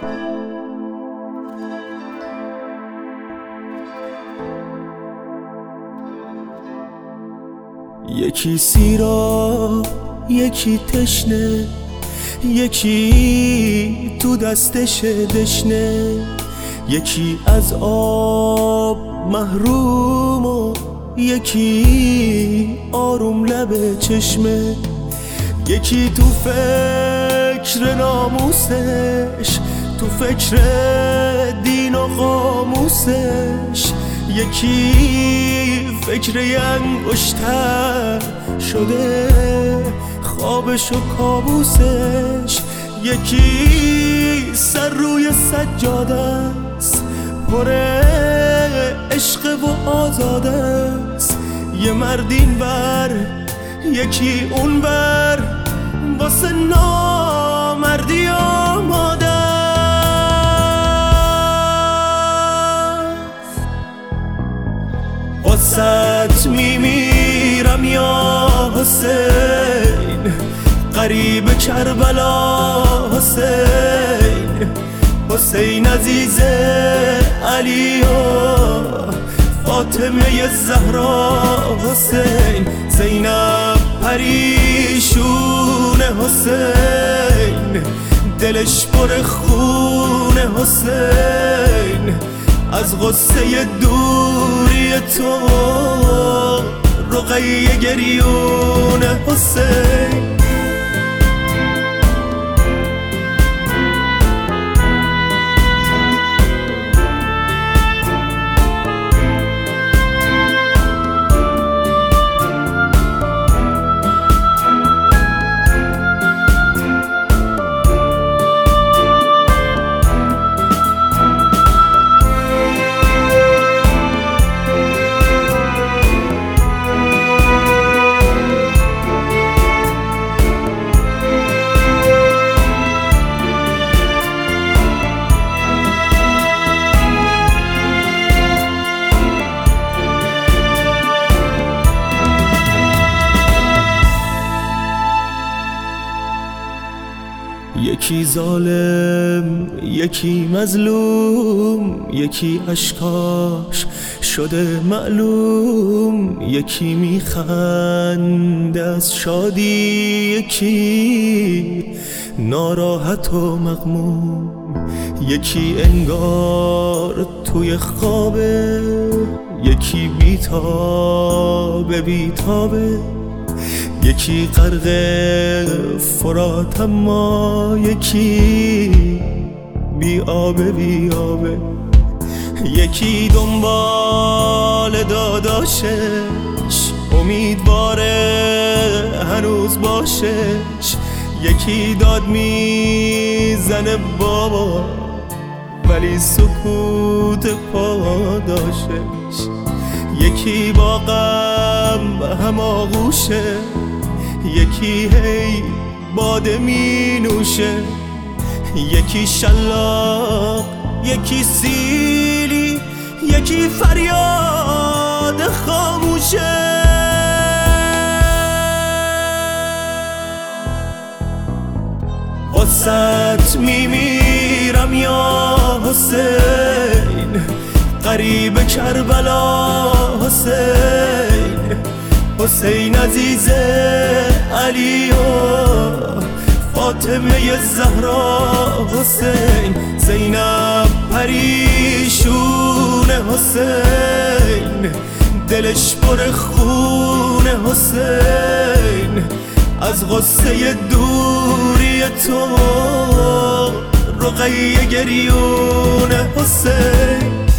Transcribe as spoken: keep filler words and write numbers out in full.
یکی سیرا یکی تشنه، یکی تو دستش دشنه، یکی از آب محروم و یکی آروم لب چشمه، یکی تو فکر ناموسش، تو فکر دین و قاموسش، یکی فکر انگشتر شده خوابش و کابوسش، یکی سر روی سجاده است پر عشق و آزاده است، یه مرد این بر یکی اون بر واسه نامردی آماده است. واسه میمیرم یا حسین، غریب کربلا حسین، حسین عزیز علی و فاطمه زهرا حسین، زینب پریشون حسین، دلش پر خون حسین، از غصه دوری تو رقیه گریون حسین. یکی ظالم یکی مظلوم، یکی اشکاش شده معلوم، یکی میخنده از شادی، یکی ناراحت و مغموم، یکی انگار توی خوابه، یکی بیتابه بیتابه، یکی غرق فرات اما یکی بی آبه بی آبه، یکی دنبال داداشش امیدواره هنوز باشش، یکی داد میزنه بابا ولی سکوت پاداشش، یکی با غم هماغوشه، یکی هی باده می نوشه، یکی شلاق یکی سیلی، یکی فریاد خاموشه. واسه میمیرم یا حسین، غریب کربلا حسین، حسین عزیز علی و فاطمه زهرا حسین، زینب پریشون حسین، دلش پر خون حسین، از غصه دوری تو رقیه گریون حسین.